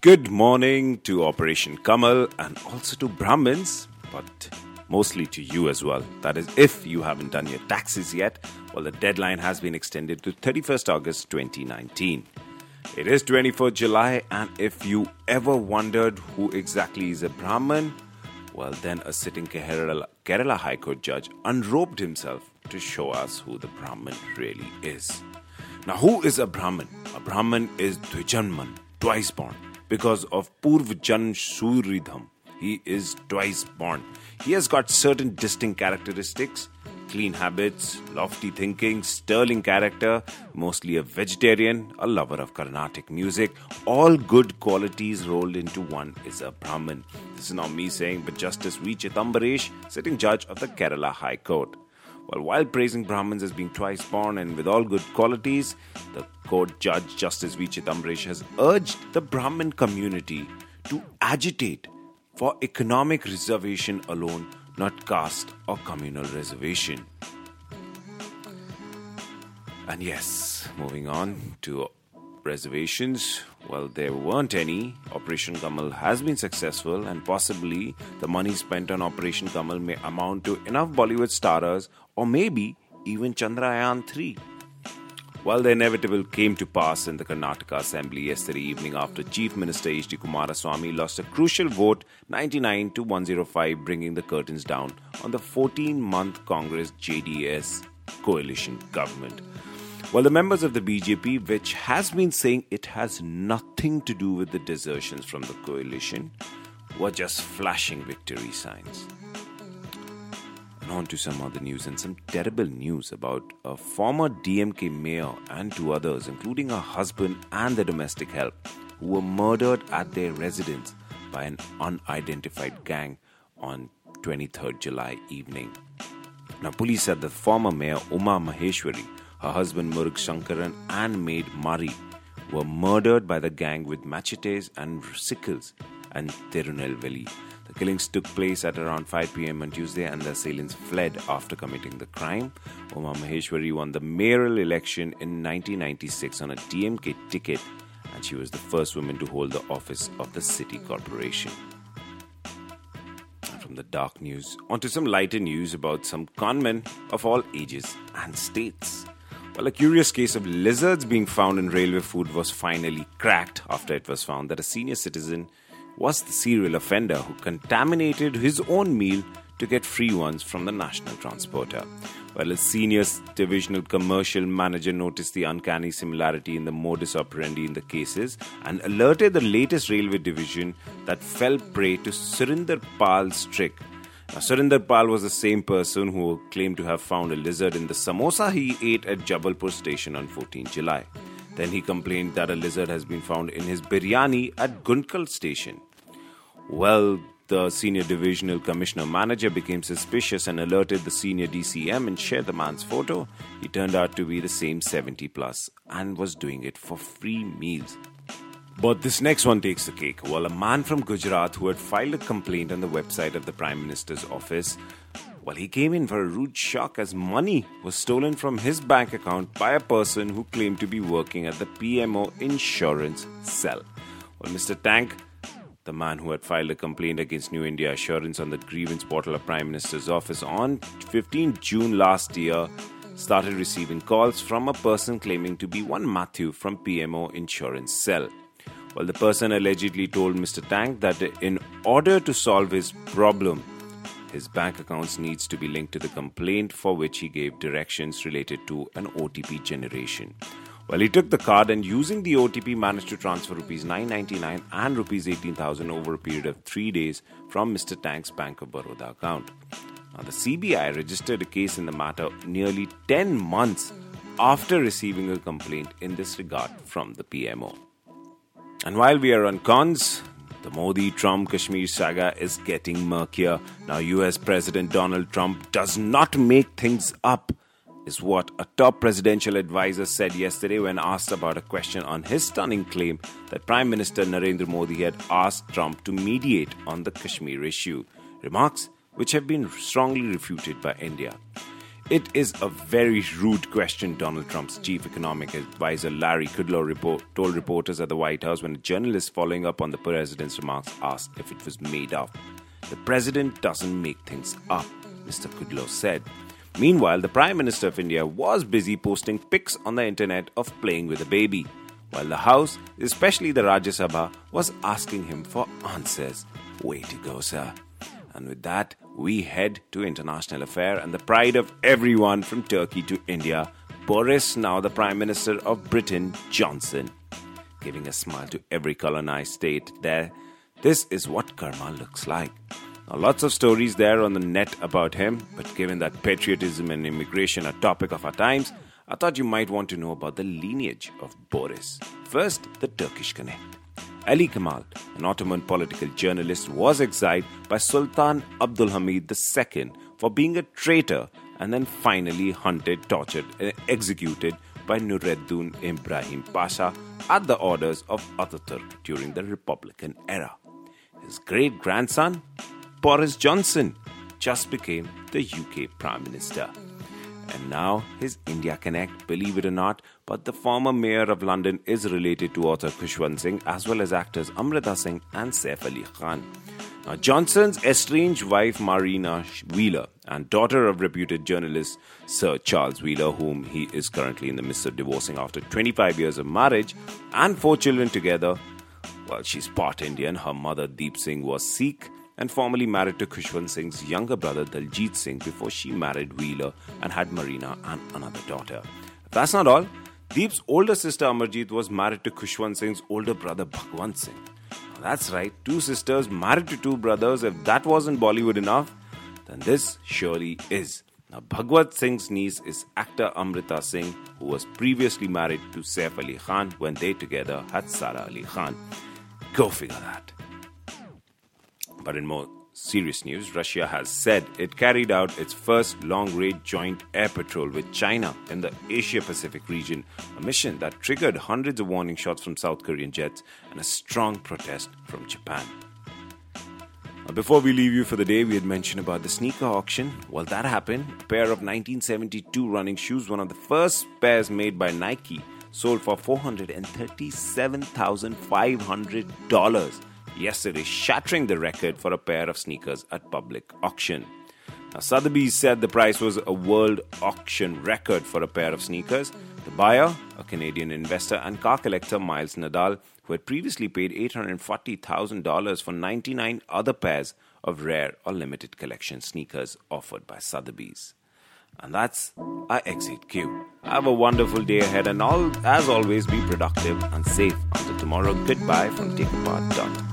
Good morning to Operation Kamal and also to Brahmins, but mostly to you as well. That is, if you haven't done your taxes yet, well, the deadline has been extended to 31st August 2019. It is 24th July, and if you ever wondered who exactly is a Brahmin, well, then a sitting Kerala High Court judge unrobed himself to show us who the Brahmin really is. Now, who is a Brahmin? A Brahmin is Dvijanman, twice born. Because of Purvjan Suridham, he is twice born. He has got certain distinct characteristics: clean habits, lofty thinking, sterling character, mostly a vegetarian, a lover of Carnatic music. All good qualities rolled into one is a Brahmin. This is not me saying, but Justice V. Chidambaresh, sitting judge of the Kerala High Court. Well, while praising Brahmins as being twice born and with all good qualities, the court judge Justice V. Chidambaresh has urged the Brahmin community to agitate for economic reservation alone, not caste or communal reservation. And yes, moving on to reservations. Well, there weren't any. Operation Kamal has been successful, and possibly the money spent on Operation Kamal may amount to enough Bollywood starers or maybe even Chandrayaan 3. Well, the inevitable came to pass in the Karnataka Assembly yesterday evening after Chief Minister H.D. Kumaraswamy lost a crucial vote 99 to 105, bringing the curtains down on the 14-month Congress JDS coalition government. Well, the members of the BJP, which has been saying it has nothing to do with the desertions from the coalition, were just flashing victory signs. And on to some other news, and some terrible news about a former DMK mayor and two others, including her husband and the domestic help, who were murdered at their residence by an unidentified gang on 23rd July evening. Now, police said the former mayor Uma Maheshwari, her husband Murug Shankaran and maid Mari were murdered by the gang with machetes and sickles and Tirunelveli. The killings took place at around 5 p.m. on Tuesday, and the assailants fled after committing the crime. Uma Maheshwari won the mayoral election in 1996 on a DMK ticket, and she was the first woman to hold the office of the city corporation. And from the dark news, onto some lighter news about some conmen of all ages and states. Well, a curious case of lizards being found in railway food was finally cracked after it was found that a senior citizen was the serial offender who contaminated his own meal to get free ones from the national transporter. Well, a senior divisional commercial manager noticed the uncanny similarity in the modus operandi in the cases and alerted the latest railway division that fell prey to Surinder Pal's trick. Now, Surinder Pal was the same person who claimed to have found a lizard in the samosa he ate at Jabalpur station on 14 July. Then he complained that a lizard has been found in his biryani at Gunkal station. Well, the senior divisional commissioner manager became suspicious and alerted the senior DCM and shared the man's photo. He turned out to be the same 70 plus and was doing it for free meals. But this next one takes the cake. Well, a man from Gujarat who had filed a complaint on the website of the Prime Minister's office, well, he came in for a rude shock as money was stolen from his bank account by a person who claimed to be working at the PMO insurance cell. Well, Mr. Tank, the man who had filed a complaint against New India Assurance on the grievance portal of Prime Minister's office on 15 June last year, started receiving calls from a person claiming to be one Matthew from PMO insurance cell. Well, the person allegedly told Mr. Tank that in order to solve his problem, his bank accounts needs to be linked to the complaint, for which he gave directions related to an OTP generation. Well, he took the card and using the OTP managed to transfer Rs 999 and Rs 18,000 over a period of 3 days from Mr. Tank's Bank of Baroda account. Now, the CBI registered a case in the matter nearly 10 months after receiving a complaint in this regard from the PMO. And while we are on cons, the Modi-Trump Kashmir saga is getting murkier. Now, US President Donald Trump does not make things up, is what a top presidential advisor said yesterday when asked about a question on his stunning claim that Prime Minister Narendra Modi had asked Trump to mediate on the Kashmir issue. Remarks which have been strongly refuted by India. It is a very rude question, Donald Trump's chief economic advisor Larry Kudlow told reporters at the White House when a journalist following up on the president's remarks asked if it was made up. The president doesn't make things up, Mr. Kudlow said. Meanwhile, the Prime Minister of India was busy posting pics on the internet of playing with a baby, while the House, especially the Rajya Sabha, was asking him for answers. Way to go, sir. And with that, we head to international affair and the pride of everyone from Turkey to India, Boris, now the Prime Minister of Britain, Johnson. Giving a smile to every colonized state there. This is what karma looks like. Now, lots of stories there on the net about him, but given that patriotism and immigration are topic of our times, I thought you might want to know about the lineage of Boris. First, the Turkish connect. Ali Kemal, an Ottoman political journalist, was exiled by Sultan Abdulhamid II for being a traitor and then finally hunted, tortured and executed by Nureddin Ibrahim Pasha at the orders of Ataturk during the Republican era. His great-grandson, Boris Johnson, just became the UK Prime Minister. And now his India Connect, believe it or not, but the former mayor of London is related to author Khushwant Singh as well as actors Amrita Singh and Saif Ali Khan. Now, Johnson's estranged wife Marina Wheeler and daughter of reputed journalist Sir Charles Wheeler, whom he is currently in the midst of divorcing after 25 years of marriage and 4 children together. Well, she's part Indian. Her mother Deep Singh was Sikh and formerly married to Khushwant Singh's younger brother Daljit Singh before she married Wheeler and had Marina and another daughter. If that's not all, Deep's older sister Amarjeet was married to Khushwant Singh's older brother Bhagwant Singh. Now, that's right, 2 sisters married to 2 brothers. If that wasn't Bollywood enough, then this surely is. Now, Bhagwant Singh's niece is actor Amrita Singh, who was previously married to Saif Ali Khan when they together had Sara Ali Khan. Go figure that. But in more serious news, Russia has said it carried out its first long-range joint air patrol with China in the Asia-Pacific region, a mission that triggered hundreds of warning shots from South Korean jets and a strong protest from Japan. Now, before we leave you for the day, we had mentioned about the sneaker auction. Well, that happened. A pair of 1972 running shoes, one of the first pairs made by Nike, sold for $437,500. Yesterday, shattering the record for a pair of sneakers at public auction. Now, Sotheby's said the price was a world auction record for a pair of sneakers. The buyer, a Canadian investor and car collector Miles Nadal, who had previously paid $840,000 for 99 other pairs of rare or limited collection sneakers offered by Sotheby's. And that's our Exit Q. Have a wonderful day ahead and as always, be productive and safe. Until tomorrow, goodbye from TakeApart.com.